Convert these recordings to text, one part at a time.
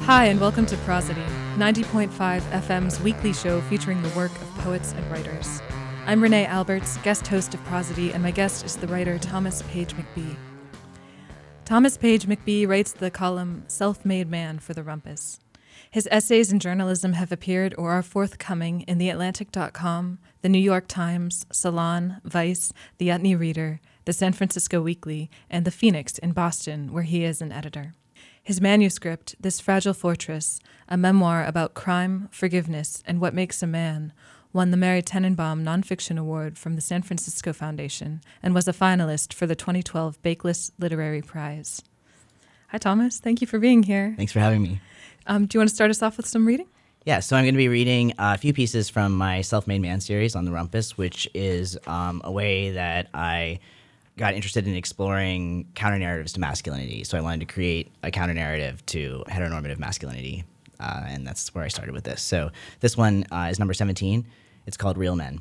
Hi, and welcome to Prosody, 90.5 FM's weekly show featuring the work of poets and writers. I'm Renee Alberts, guest host of Prosody, and my guest is the writer Thomas Page McBee. Thomas Page McBee writes the column Self-Made Man for The Rumpus. His essays in journalism have appeared or are forthcoming in TheAtlantic.com, The New York Times, Salon, Vice, The Utne Reader, The San Francisco Weekly, and The Phoenix in Boston, where he is an editor. His manuscript, This Fragile Fortress, a memoir about crime, forgiveness, and what makes a man, won the Mary Tenenbaum Nonfiction Award from the San Francisco Foundation and was a finalist for the 2012 Bakeless Literary Prize. Hi, Thomas. Thank you for being here. Thanks for having me. Do you want to start us off with some reading? Yeah, so I'm going to be reading a few pieces from my Self-Made Man series on the Rumpus, which is a way that I got interested in exploring counter-narratives to masculinity. So I wanted to create a counter-narrative to heteronormative masculinity, and that's where I started with this. So this one is number 17. It's called Real Men.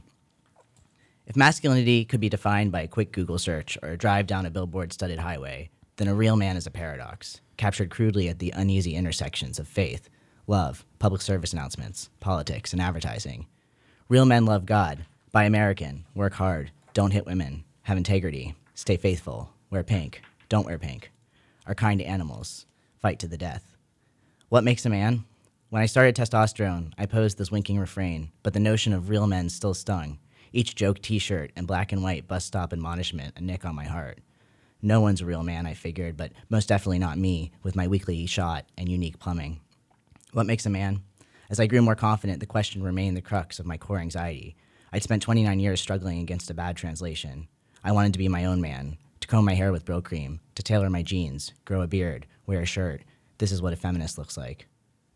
If masculinity could be defined by a quick Google search or a drive down a billboard-studded highway, then a real man is a paradox, captured crudely at the uneasy intersections of faith, love, public service announcements, politics, and advertising. Real men love God, buy American, work hard, don't hit women, have integrity, stay faithful, wear pink, don't wear pink, are kind to animals, fight to the death. What makes a man? When I started Testosterone, I posed this winking refrain, but the notion of real men still stung. Each joke t-shirt and black and white bus stop admonishment a nick on my heart. No one's a real man, I figured, but most definitely not me, with my weekly shot and unique plumbing. What makes a man? As I grew more confident, the question remained the crux of my core anxiety. I'd spent 29 years struggling against a bad translation. I wanted to be my own man, to comb my hair with Bro Cream, to tailor my jeans, grow a beard, wear a shirt. This is what a feminist looks like.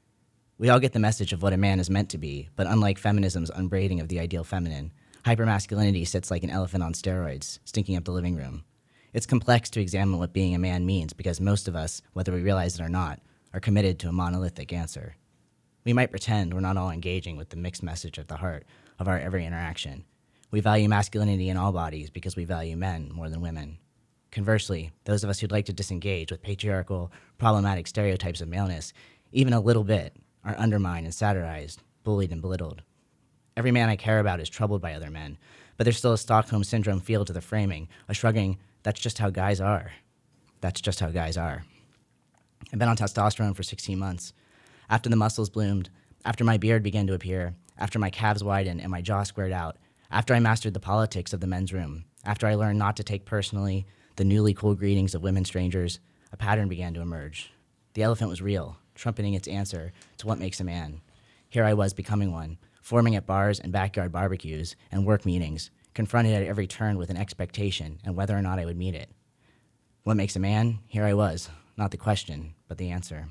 We all get the message of what a man is meant to be, but unlike feminism's unbraiding of the ideal feminine, hypermasculinity sits like an elephant on steroids, stinking up the living room. It's complex to examine what being a man means because most of us, whether we realize it or not, are committed to a monolithic answer. We might pretend we're not all engaging with the mixed message at the heart of our every interaction. We value masculinity in all bodies because we value men more than women. Conversely, those of us who'd like to disengage with patriarchal, problematic stereotypes of maleness, even a little bit, are undermined and satirized, bullied and belittled. Every man I care about is troubled by other men, but there's still a Stockholm Syndrome feel to the framing, a shrugging, that's just how guys are. That's just how guys are. I've been on testosterone for 16 months. After the muscles bloomed, after my beard began to appear, after my calves widened and my jaw squared out, after I mastered the politics of the men's room, after I learned not to take personally the newly cool greetings of women strangers, a pattern began to emerge. The elephant was real, trumpeting its answer to what makes a man. Here I was becoming one, forming at bars and backyard barbecues and work meetings, confronted at every turn with an expectation and whether or not I would meet it. What makes a man? Here I was, not the question, but the answer.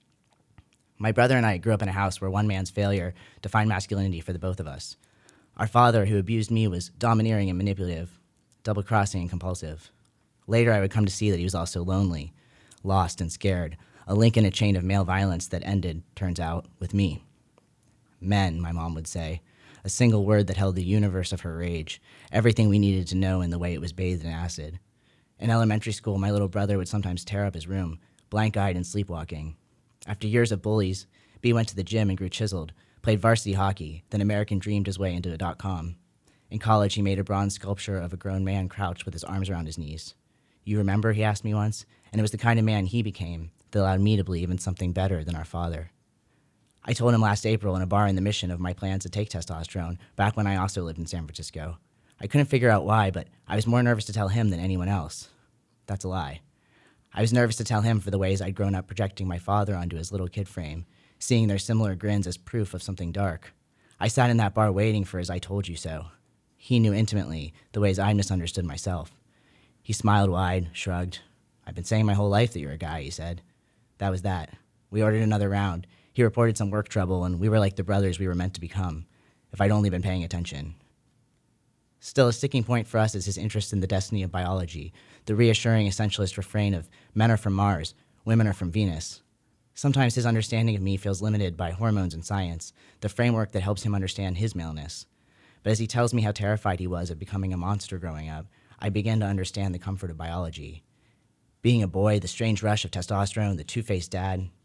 My brother and I grew up in a house where one man's failure defined masculinity for the both of us. Our father, who abused me, was domineering and manipulative, double-crossing and compulsive. Later, I would come to see that he was also lonely, lost and scared, a link in a chain of male violence that ended, turns out, with me. Men, my mom would say, a single word that held the universe of her rage, everything we needed to know in the way it was bathed in acid. In elementary school, my little brother would sometimes tear up his room, blank-eyed and sleepwalking. After years of bullies, B went to the gym and grew chiseled, played varsity hockey, then American dreamed his way into a .com. In college, he made a bronze sculpture of a grown man crouched with his arms around his knees. You remember, he asked me once, and it was the kind of man he became that allowed me to believe in something better than our father. I told him last April in a bar in the Mission of my plans to take testosterone, back when I also lived in San Francisco. I couldn't figure out why, but I was more nervous to tell him than anyone else. That's a lie. I was nervous to tell him for the ways I'd grown up projecting my father onto his little kid frame, seeing their similar grins as proof of something dark. I sat in that bar waiting for his I told you so. He knew intimately the ways I misunderstood myself. He smiled wide, shrugged. I've been saying my whole life that you're a guy, he said. That was that. We ordered another round. He reported some work trouble, and we were like the brothers we were meant to become, if I'd only been paying attention. Still, a sticking point for us is his interest in the destiny of biology, the reassuring essentialist refrain of men are from Mars, women are from Venus. Sometimes his understanding of me feels limited by hormones and science, the framework that helps him understand his maleness. But as he tells me how terrified he was of becoming a monster growing up, I begin to understand the comfort of biology. Being a boy, the strange rush of testosterone, the two-faced dad,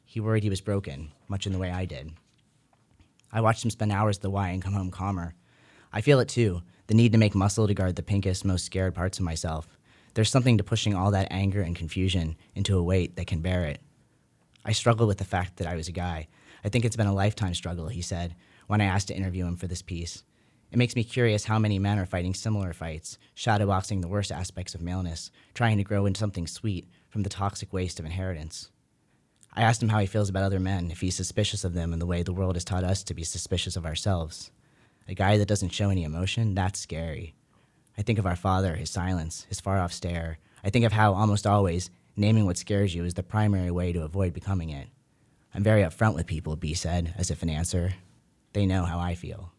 He worried he was broken, much in the way I did. I watched him spend hours at the Y and come home calmer. I feel it too, the need to make muscle to guard the pinkest, most scared parts of myself. There's something to pushing all that anger and confusion into a weight that can bear it. I struggle with the fact that I was a guy. I think it's been a lifetime struggle, he said, when I asked to interview him for this piece. It makes me curious how many men are fighting similar fights, shadowboxing the worst aspects of maleness, trying to grow into something sweet from the toxic waste of inheritance. I asked him how he feels about other men, if he's suspicious of them in the way the world has taught us to be suspicious of ourselves. A guy that doesn't show any emotion, that's scary. I think of our father, his silence, his far-off stare. I think of how, almost always, naming what scares you is the primary way to avoid becoming it. I'm very upfront with people, B said, as if in answer. They know how I feel.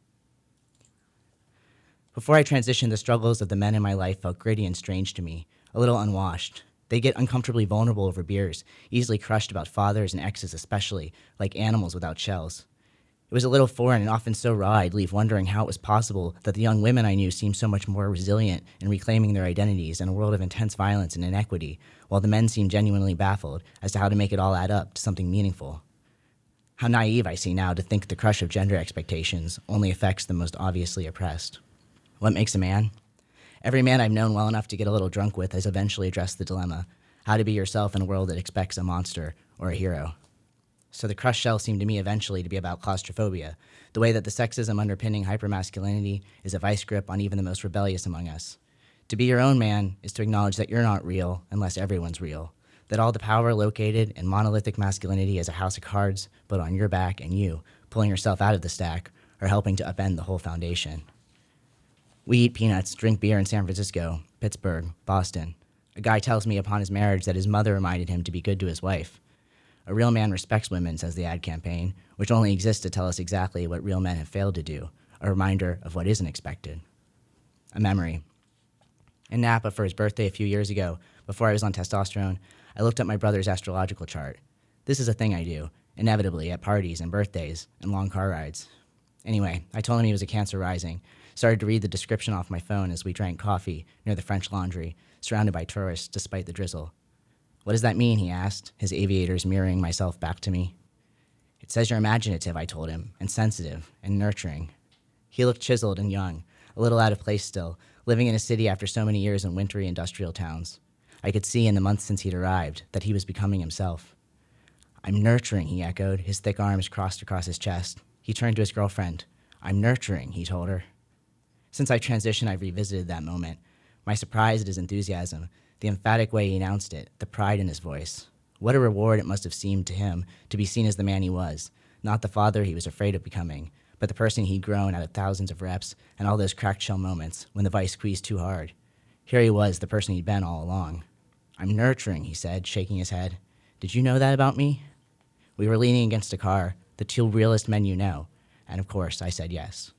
Before I transitioned, the struggles of the men in my life felt gritty and strange to me, a little unwashed. They get uncomfortably vulnerable over beers, easily crushed about fathers and exes especially, like animals without shells. It was a little foreign and often so raw I'd leave wondering how it was possible that the young women I knew seemed so much more resilient in reclaiming their identities in a world of intense violence and inequity, while the men seemed genuinely baffled as to how to make it all add up to something meaningful. How naive I see now to think the crush of gender expectations only affects the most obviously oppressed. What makes a man? Every man I've known well enough to get a little drunk with has eventually addressed the dilemma, how to be yourself in a world that expects a monster or a hero. So the crushed shell seemed to me eventually to be about claustrophobia, the way that the sexism underpinning hypermasculinity is a vice grip on even the most rebellious among us. To be your own man is to acknowledge that you're not real unless everyone's real, that all the power located in monolithic masculinity is a house of cards, but on your back and you, pulling yourself out of the stack, are helping to upend the whole foundation. We eat peanuts, drink beer in San Francisco, Pittsburgh, Boston. A guy tells me upon his marriage that his mother reminded him to be good to his wife. A real man respects women, says the ad campaign, which only exists to tell us exactly what real men have failed to do, a reminder of what isn't expected. A memory. In Napa for his birthday a few years ago, before I was on testosterone, I looked up my brother's astrological chart. This is a thing I do, inevitably, at parties and birthdays and long car rides. Anyway, I told him he was a Cancer rising, started to read the description off my phone as we drank coffee near the French Laundry, surrounded by tourists despite the drizzle. What does that mean, he asked, his aviators mirroring myself back to me. It says you're imaginative, I told him, and sensitive, and nurturing. He looked chiseled and young, a little out of place still, living in a city after so many years in wintry industrial towns. I could see in the months since he'd arrived that he was becoming himself. I'm nurturing, he echoed, his thick arms crossed across his chest. He turned to his girlfriend. I'm nurturing, he told her. Since I transitioned, I've revisited that moment. My surprise at his enthusiasm, the emphatic way he announced it, the pride in his voice. What a reward it must have seemed to him to be seen as the man he was, not the father he was afraid of becoming, but the person he'd grown out of thousands of reps and all those cracked shell moments when the vice squeezed too hard. Here he was, the person he'd been all along. I'm nurturing, he said, shaking his head. Did you know that about me? We were leaning against a car, the two realest men you know, and of course I said yes.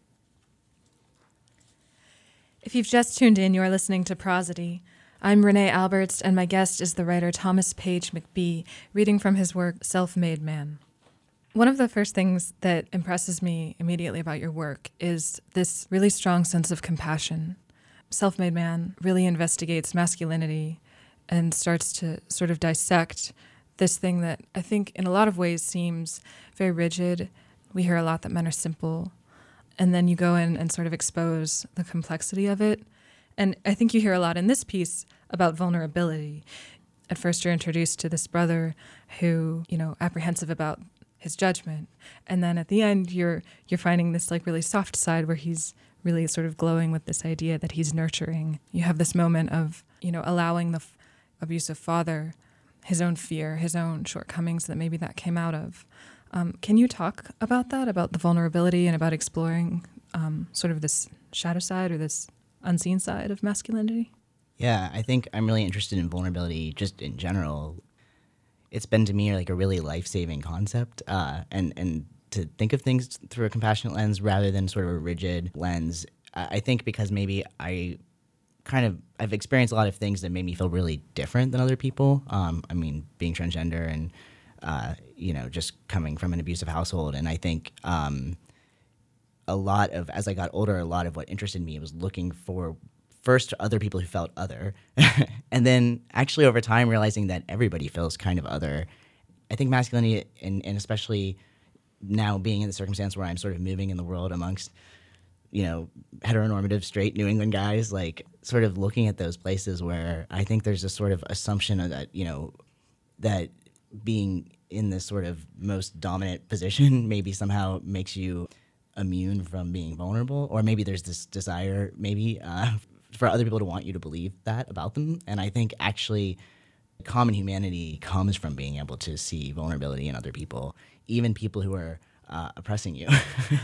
If you've just tuned in, you are listening to Prosody. I'm Renee Alberts, and my guest is the writer Thomas Page McBee, reading from his work, Self-Made Man. One of the first things that impresses me immediately about your work is this really strong sense of compassion. Self-Made Man really investigates masculinity and starts to sort of dissect this thing that I think in a lot of ways seems very rigid. We hear a lot that men are simple, and then you go in and sort of expose the complexity of it. And I think you hear a lot in this piece about vulnerability. At first you're introduced to this brother who, apprehensive about his judgment. And then at the end you're finding this like really soft side where he's really sort of glowing with this idea that he's nurturing. You have this moment of, allowing the abusive father his own fear, his own shortcomings that maybe that came out of. Can you talk about that, about the vulnerability and about exploring sort of this shadow side or this unseen side of masculinity? Yeah, I think I'm really interested in vulnerability just in general. It's been to me like a really life-saving concept, and to think of things through a compassionate lens rather than sort of a rigid lens. I think because maybe I've experienced a lot of things that made me feel really different than other people. Being transgender and just coming from an abusive household, and I think as I got older, a lot of what interested me was looking for first other people who felt other, and then actually over time realizing that everybody feels kind of other, I think masculinity, and especially now being in the circumstance where I'm sort of moving in the world amongst, heteronormative straight New England guys, like sort of looking at those places where I think there's a sort of assumption of that, that being in this sort of most dominant position maybe somehow makes you immune from being vulnerable, or maybe there's this desire for other people to want you to believe that about them. And I think actually common humanity comes from being able to see vulnerability in other people, even people who are oppressing you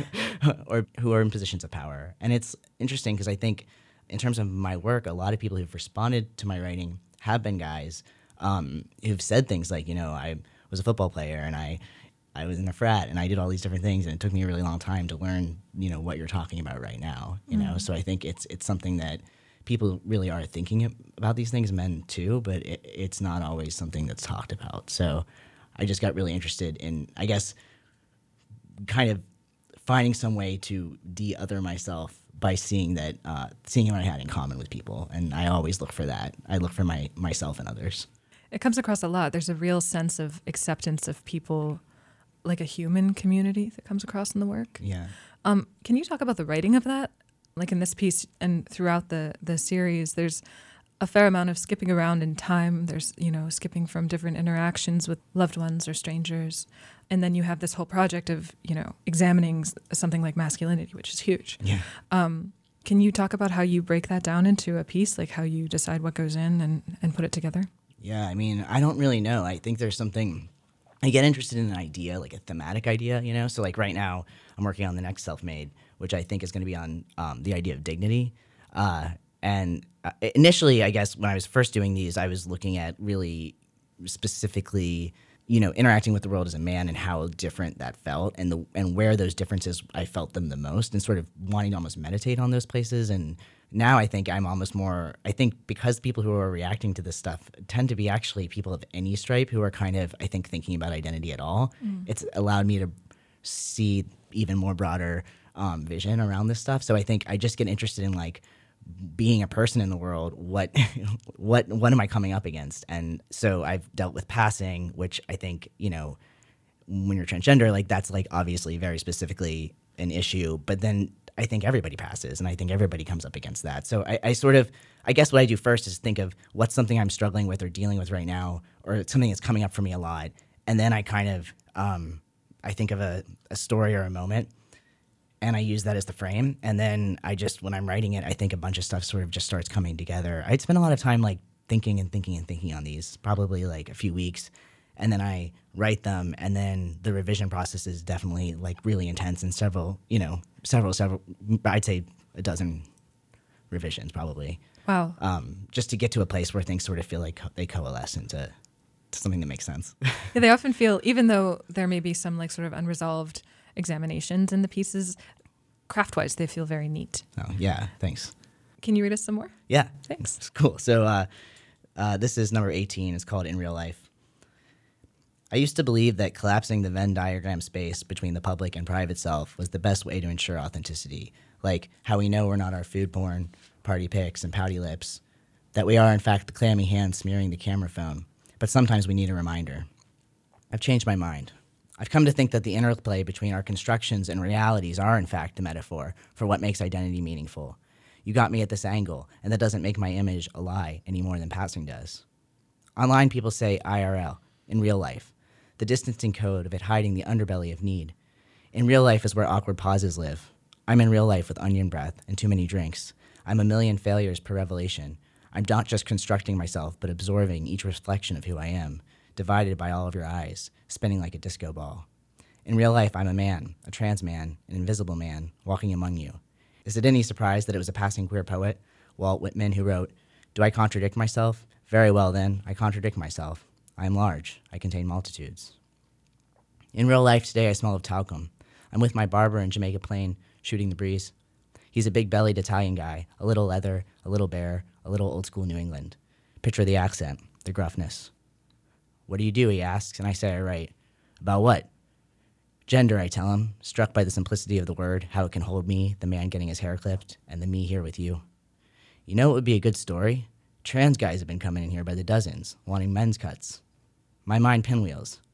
or who are in positions of power. And it's interesting because I think in terms of my work, a lot of people who've responded to my writing have been guys who've said things like, I was a football player and I was in a frat and I did all these different things and it took me a really long time to learn, what you're talking about right now, So I think it's something that people really are thinking about these things, men too, but it's not always something that's talked about. So I just got really interested in, I guess, kind of finding some way to de-other myself by seeing what I had in common with people. And I always look for that. I look for myself and others. It comes across a lot. There's a real sense of acceptance of people, like a human community that comes across in the work. Yeah. Can you talk about the writing of that? Like in this piece and throughout the series, there's a fair amount of skipping around in time. There's, skipping from different interactions with loved ones or strangers. And then you have this whole project of, examining something like masculinity, which is huge. Yeah. Can you talk about how you break that down into a piece, like how you decide what goes in and put it together? Yeah, I mean, I don't really know. I think there's something, I get interested in an idea, like a thematic idea, So like right now, I'm working on the next Self-Made, which I think is going to be on the idea of dignity. And initially, I guess, when I was first doing these, I was looking at really specifically, interacting with the world as a man and how different that felt and where those differences, I felt them the most and sort of wanting to almost meditate on those places. And now I think I'm almost more, I think because people who are reacting to this stuff tend to be actually people of any stripe who are kind of, I think, thinking about identity at all. It's allowed me to see even more broader vision around this stuff. So I think I just get interested in like being a person in the world, what am I coming up against? And so I've dealt with passing, which I think, when you're transgender, like that's like obviously very specifically an issue, but then I think everybody passes and I think everybody comes up against that. So I guess what I do first is think of what's something I'm struggling with or dealing with right now, or something that's coming up for me a lot. And then I kind of, I think of a story or a moment, and I use that as the frame. And then when I'm writing it, I think a bunch of stuff sort of just starts coming together. I'd spend a lot of time like thinking on these, probably like a few weeks. And then I write them. And then the revision process is definitely like really intense and several, I'd say a dozen revisions probably. Wow. Just to get to a place where things sort of feel like they coalesce into something that makes sense. Yeah, they often feel, even though there may be some like sort of unresolved examinations in the pieces, craft-wise, they feel very neat. Oh, yeah, thanks. Can you read us some more? Yeah. Thanks. Cool. So this is number 18. It's called In Real Life. I used to believe that collapsing the Venn diagram space between the public and private self was the best way to ensure authenticity, like how we know we're not our food porn, party pics, and pouty lips, that we are, in fact, the clammy hand smearing the camera phone, but sometimes we need a reminder. I've changed my mind. I've come to think that the interplay between our constructions and realities are, in fact, the metaphor for what makes identity meaningful. You got me at this angle, and that doesn't make my image a lie any more than passing does. Online, people say IRL, in real life, the distancing code of it hiding the underbelly of need. In real life is where awkward pauses live. I'm in real life with onion breath and too many drinks. I'm a million failures per revelation. I'm not just constructing myself, but absorbing each reflection of who I am, divided by all of your eyes, spinning like a disco ball. In real life, I'm a man, a trans man, an invisible man, walking among you. Is it any surprise that it was a passing queer poet, Walt Whitman, who wrote, "Do I contradict myself? Very well then, I contradict myself. I am large, I contain multitudes." In real life today, I smell of talcum. I'm with my barber in Jamaica Plain, shooting the breeze. He's a big-bellied Italian guy, a little leather, a little bear, a little old-school New England. Picture the accent, the gruffness. "What do you do?" he asks, and I say I write. "About what?" "Gender," I tell him, struck by the simplicity of the word, how it can hold me, the man getting his hair clipped, and the me here with you. "You know what would be a good story? Trans guys have been coming in here by the dozens, wanting men's cuts." My mind pinwheels.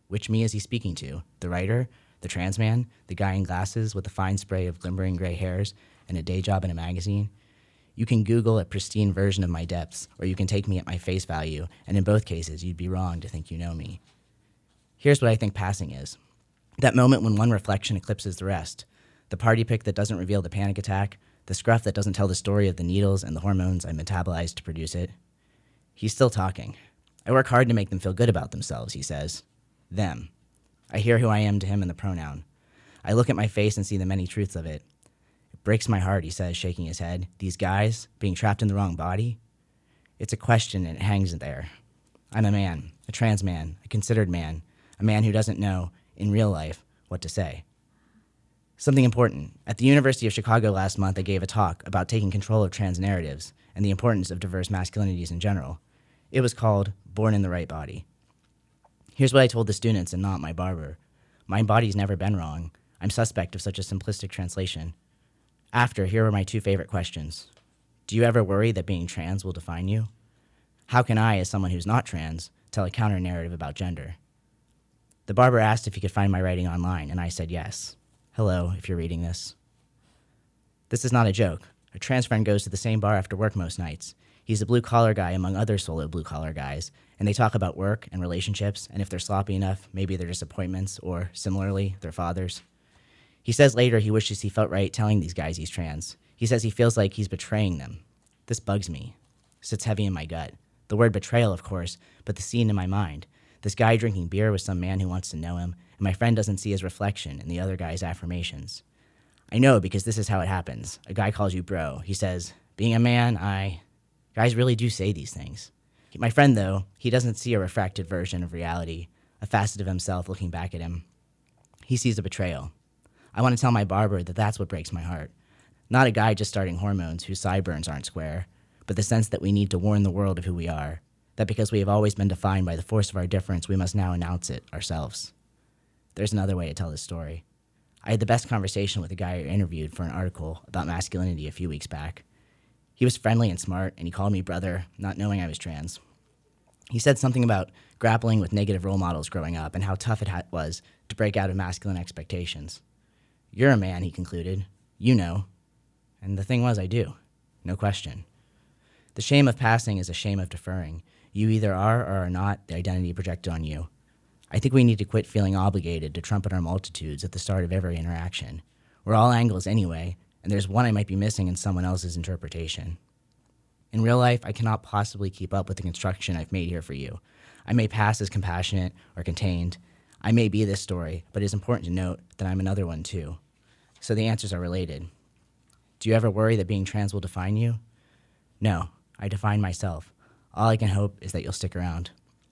Which me is he speaking to? The writer? The trans man? The guy in glasses with a fine spray of glimmering gray hairs and a day job in a magazine? You can Google a pristine version of my depths, or you can take me at my face value, and in both cases, you'd be wrong to think you know me. Here's what I think passing is. That moment when one reflection eclipses the rest. The party pic that doesn't reveal the panic attack, the scruff that doesn't tell the story of the needles and the hormones I metabolized to produce it. He's still talking. I work hard to make them feel good about themselves, he says. Them. I hear who I am to him in the pronoun. I look at my face and see the many truths of it. It breaks my heart, he says, shaking his head. These guys, being trapped in the wrong body? It's a question and it hangs there. I'm a man, a trans man, a considered man, a man who doesn't know, in real life, what to say. Something important. At the University of Chicago last month, I gave a talk about taking control of trans narratives and the importance of diverse masculinities in general. It was called Born in the Right Body. Here's what I told the students and not my barber. My body's never been wrong. I'm suspect of such a simplistic translation. After, here were my two favorite questions. Do you ever worry that being trans will define you? How can I, as someone who's not trans, tell a counter-narrative about gender? The barber asked if he could find my writing online, and I said yes. Hello, if you're reading this. This is not a joke. A trans friend goes to the same bar after work most nights. He's a blue-collar guy among other solo blue-collar guys, and they talk about work and relationships, and if they're sloppy enough, maybe their disappointments, or, similarly, their fathers. He says later he wishes he felt right telling these guys he's trans. He says he feels like he's betraying them. This bugs me. Sits heavy in my gut. The word betrayal, of course, but the scene in my mind. This guy drinking beer with some man who wants to know him, and my friend doesn't see his reflection in the other guy's affirmations. I know because this is how it happens. A guy calls you bro. He says, being a man, Guys really do say these things. My friend, though, he doesn't see a refracted version of reality, a facet of himself looking back at him. He sees a betrayal. I want to tell my barber that that's what breaks my heart. Not a guy just starting hormones whose sideburns aren't square, but the sense that we need to warn the world of who we are, that because we have always been defined by the force of our difference, we must now announce it ourselves. There's another way to tell this story. I had the best conversation with a guy I interviewed for an article about masculinity a few weeks back. He was friendly and smart, and he called me brother, not knowing I was trans. He said something about grappling with negative role models growing up and how tough it was to break out of masculine expectations. You're a man, he concluded. You know. And the thing was, I do. No question. The shame of passing is a shame of deferring. You either are or are not the identity projected on you. I think we need to quit feeling obligated to trumpet our multitudes at the start of every interaction. We're all angles anyway, and there's one I might be missing in someone else's interpretation. In real life, I cannot possibly keep up with the construction I've made here for you. I may pass as compassionate or contained. I may be this story, but it's important to note that I'm another one too. So the answers are related. Do you ever worry that being trans will define you? No, I define myself. All I can hope is that you'll stick around.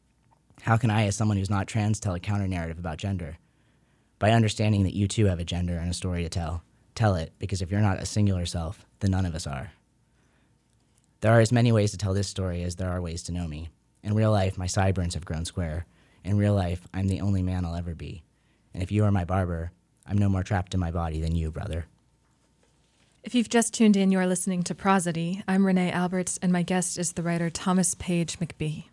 How can I, as someone who's not trans, tell a counter-narrative about gender? By understanding that you too have a gender and a story to tell. Tell it, because if you're not a singular self, then none of us are. There are as many ways to tell this story as there are ways to know me. In real life, my sideburns have grown square. In real life, I'm the only man I'll ever be. And if you are my barber, I'm no more trapped in my body than you, brother. If you've just tuned in, you're listening to Prosody. I'm Renee Alberts, and my guest is the writer Thomas Page McBee.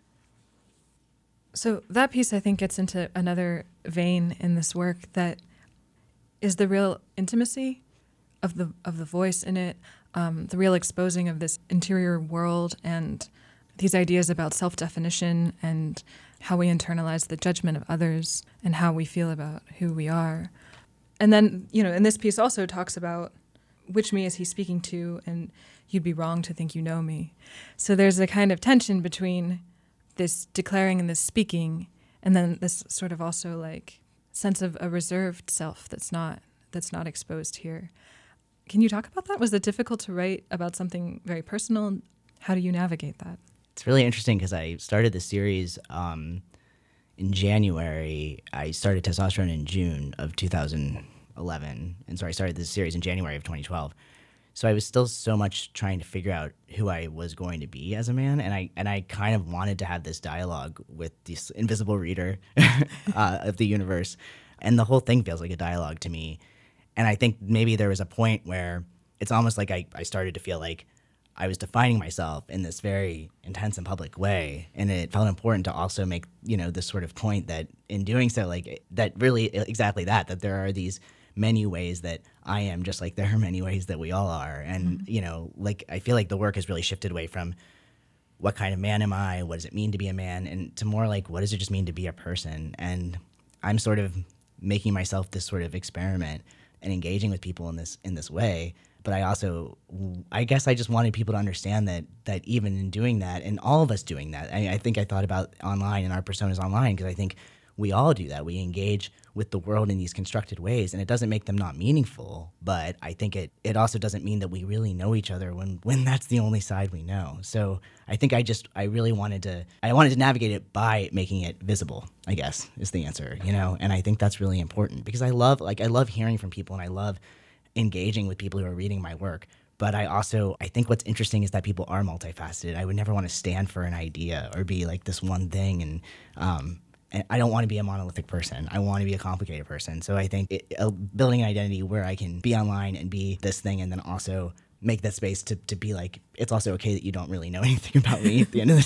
So that piece, I think, gets into another vein in this work that is the real intimacy of the voice in it, the real exposing of this interior world and these ideas about self-definition and how we internalize the judgment of others and how we feel about who we are. And then, and this piece also talks about which me is he speaking to, and you'd be wrong to think you know me. So there's a kind of tension between this declaring and this speaking, and then this sort of also like sense of a reserved self that's not exposed here. Can you talk about that? Was it difficult to write about something very personal? How do you navigate that? It's really interesting because I started the series in January. I started Testosterone in June of 2011, and so I started this series in January of 2012. So I was still so much trying to figure out who I was going to be as a man, and I kind of wanted to have this dialogue with this invisible reader of the universe, and the whole thing feels like a dialogue to me. And I think maybe there was a point where it's almost like I started to feel like I was defining myself in this very intense and public way. And it felt important to also make, this sort of point that in doing so, like that really exactly that there are these many ways that I am, just like there are many ways that we all are. And, like I feel like the work has really shifted away from what kind of man am I? What does it mean to be a man? And to more like, what does it just mean to be a person? And I'm sort of making myself this sort of experiment and engaging with people in this way. But I guess I just wanted people to understand that even in doing that, and all of us doing that, I think I thought about online and our personas online, because I think we all do that. We engage with the world in these constructed ways, and it doesn't make them not meaningful, but I think it also doesn't mean that we really know each other when that's the only side we know. So I think I really wanted to navigate it by making it visible, I guess, is the answer, and I think that's really important, because I love hearing from people, and I love engaging with people who are reading my work. But I think what's interesting is that people are multifaceted. I would never want to stand for an idea or be like this one thing, and I don't want to be a monolithic person. I want to be a complicated person. So I think building an identity where I can be online and be this thing, and then also make that space to be like, it's also okay that you don't really know anything about me at the end of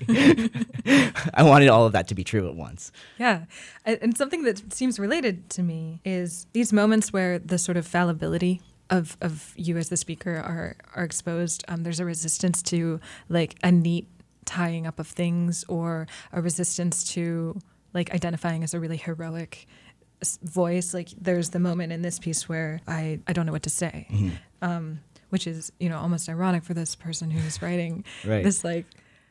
the day. I wanted all of that to be true at once. Yeah. And something that seems related to me is these moments where the sort of fallibility of you as the speaker are exposed. There's a resistance to like a neat tying up of things, or a resistance to like identifying as a really heroic voice. Like there's the moment in this piece where I don't know what to say. Mm-hmm. Which is, almost ironic for this person who's writing this like,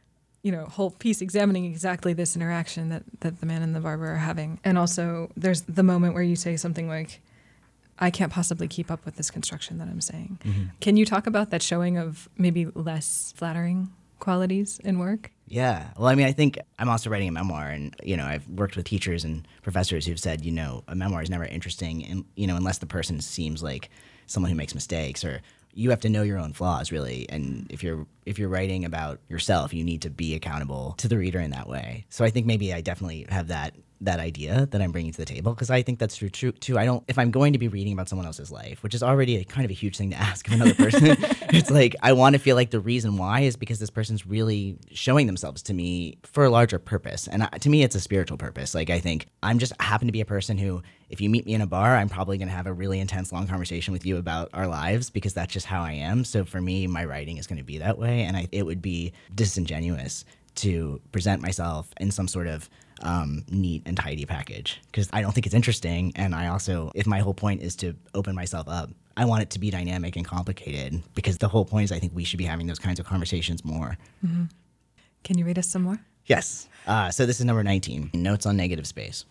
whole piece examining exactly this interaction that the man and the barber are having. And also there's the moment where you say something like, I can't possibly keep up with this construction that I'm saying. Mm-hmm. Can you talk about that showing of maybe less flattering qualities in work? Yeah. Well, I mean, I think I'm also writing a memoir, and, I've worked with teachers and professors who've said, a memoir is never interesting, and, unless the person seems like someone who makes mistakes, or you have to know your own flaws, really. And if you're writing about yourself, you need to be accountable to the reader in that way. So I think maybe I definitely have that idea that I'm bringing to the table, because I think that's true too. If I'm going to be reading about someone else's life, which is already kind of a huge thing to ask of another person, it's like I want to feel like the reason why is because this person's really showing themselves to me for a larger purpose. And to me, it's a spiritual purpose. Like I think I'm just happen to be a person who, if you meet me in a bar, I'm probably going to have a really intense, long conversation with you about our lives, because that's just how I am. So for me, my writing is going to be that way. And it would be disingenuous to present myself in some sort of neat and tidy package, because I don't think it's interesting. And I also, if my whole point is to open myself up, I want it to be dynamic and complicated, because the whole point is I think we should be having those kinds of conversations more. Mm-hmm. Can you read us some more? Yes. So this is number 19, Notes on Negative Space.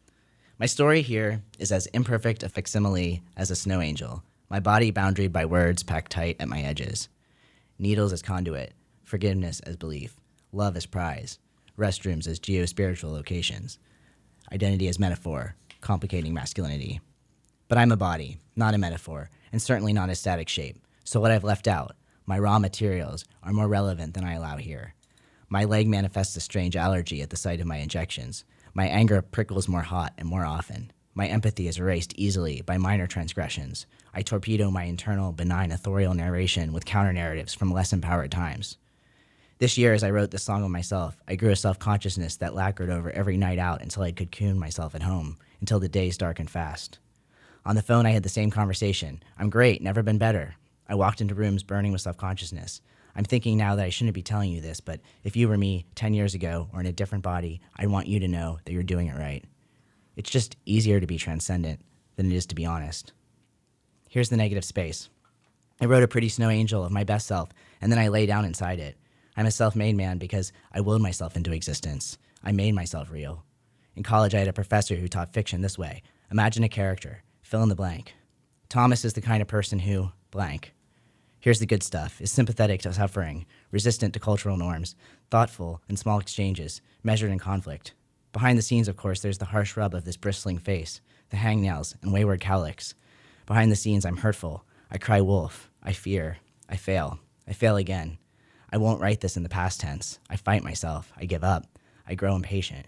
My story here is as imperfect a facsimile as a snow angel, my body boundaried by words packed tight at my edges. Needles as conduit, forgiveness as belief, love as prize, restrooms as geospiritual locations, identity as metaphor, complicating masculinity. But I'm a body, not a metaphor, and certainly not a static shape. So what I've left out, my raw materials, are more relevant than I allow here. My leg manifests a strange allergy at the sight of my injections. My anger prickles more hot and more often. My empathy is erased easily by minor transgressions. I torpedo my internal benign authorial narration with counter-narratives from less empowered times. This year, as I wrote this song of myself, I grew a self-consciousness that lacquered over every night out until I cocooned myself at home, until the days darkened fast. On the phone, I had the same conversation. I'm great, never been better. I walked into rooms burning with self-consciousness. I'm thinking now that I shouldn't be telling you this, but if you were me 10 years ago or in a different body, I'd want you to know that you're doing it right. It's just easier to be transcendent than it is to be honest. Here's the negative space. I wrote a pretty snow angel of my best self, and then I lay down inside it. I'm a self-made man because I willed myself into existence. I made myself real. In college, I had a professor who taught fiction this way. Imagine a character. Fill in the blank. Thomas is the kind of person who, blank. Here's the good stuff, is sympathetic to suffering, resistant to cultural norms, thoughtful in small exchanges, measured in conflict. Behind the scenes, of course, there's the harsh rub of this bristling face, the hangnails and wayward cowlicks. Behind the scenes, I'm hurtful. I cry wolf. I fear. I fail. I fail again. I won't write this in the past tense. I fight myself. I give up. I grow impatient.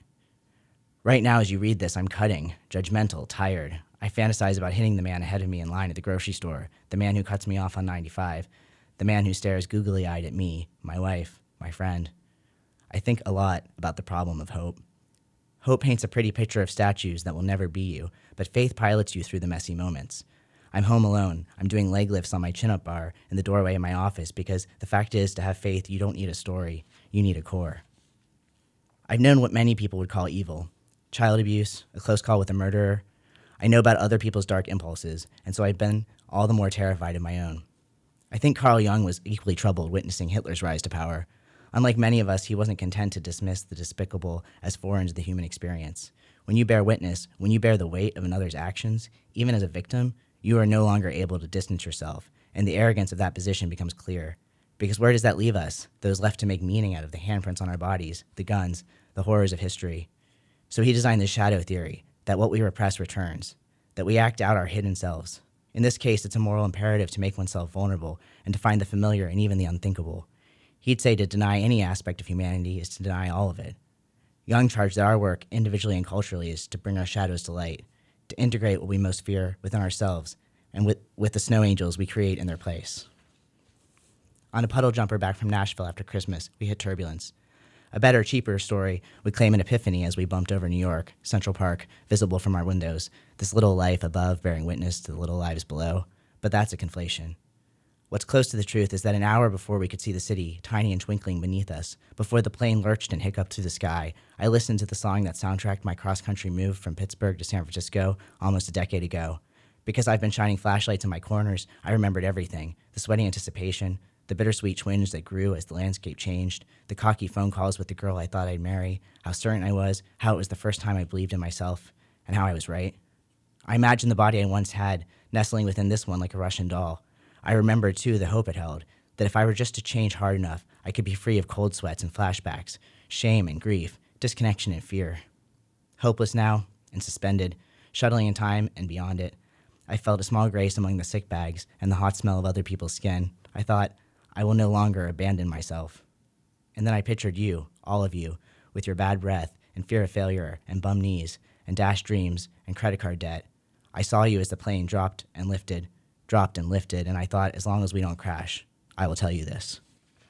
Right now, as you read this, I'm cutting, judgmental, tired. I fantasize about hitting the man ahead of me in line at the grocery store, the man who cuts me off on 95, the man who stares googly-eyed at me, my wife, my friend. I think a lot about the problem of hope. Hope paints a pretty picture of statues that will never be you, but faith pilots you through the messy moments. I'm home alone. I'm doing leg lifts on my chin-up bar in the doorway of my office because the fact is, to have faith, you don't need a story. You need a core. I've known what many people would call evil. Child abuse, a close call with a murderer. I know about other people's dark impulses, and so I've been all the more terrified of my own. I think Carl Jung was equally troubled witnessing Hitler's rise to power. Unlike many of us, he wasn't content to dismiss the despicable as foreign to the human experience. When you bear witness, when you bear the weight of another's actions, even as a victim, you are no longer able to distance yourself, and the arrogance of that position becomes clear. Because where does that leave us, those left to make meaning out of the handprints on our bodies, the guns, the horrors of history? So he designed the shadow theory, that what we repress returns, that we act out our hidden selves. In this case, it's a moral imperative to make oneself vulnerable and to find the familiar and even the unthinkable. He'd say to deny any aspect of humanity is to deny all of it. Jung charged that our work, individually and culturally, is to bring our shadows to light, to integrate what we most fear within ourselves, and with the snow angels we create in their place. On a puddle jumper back from Nashville after Christmas, we hit turbulence. A better, cheaper story would claim an epiphany as we bumped over New York, Central Park, visible from our windows, this little life above bearing witness to the little lives below. But that's a conflation. What's close to the truth is that an hour before we could see the city, tiny and twinkling beneath us, before the plane lurched and hiccuped through the sky, I listened to the song that soundtracked my cross-country move from Pittsburgh to San Francisco almost a decade ago. Because I've been shining flashlights in my corners, I remembered everything, the sweaty anticipation, the bittersweet twinge that grew as the landscape changed, the cocky phone calls with the girl I thought I'd marry, how certain I was, how it was the first time I believed in myself, and how I was right. I imagined the body I once had, nestling within this one like a Russian doll. I remembered, too, the hope it held, that if I were just to change hard enough, I could be free of cold sweats and flashbacks, shame and grief, disconnection and fear. Hopeless now, and suspended, shuttling in time and beyond it, I felt a small grace among the sick bags and the hot smell of other people's skin. I thought, I will no longer abandon myself. And then I pictured you, all of you, with your bad breath and fear of failure and bum knees and dashed dreams and credit card debt. I saw you as the plane dropped and lifted, and I thought, as long as we don't crash, I will tell you this.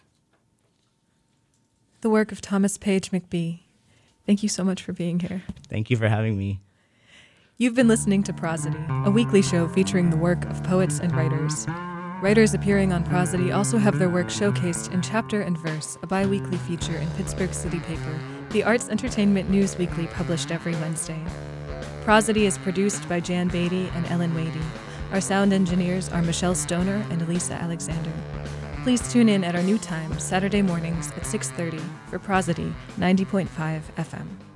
The work of Thomas Page McBee. Thank you so much for being here. Thank you for having me. You've been listening to Prosody, a weekly show featuring the work of poets and writers. Writers appearing on Prosody also have their work showcased in Chapter and Verse, a bi-weekly feature in Pittsburgh City Paper, the arts entertainment news weekly published every Wednesday. Prosody is produced by Jan Beatty and Ellen Wadey. Our sound engineers are Michelle Stoner and Elisa Alexander. Please tune in at our new time, Saturday mornings at 6:30 for Prosody 90.5 FM.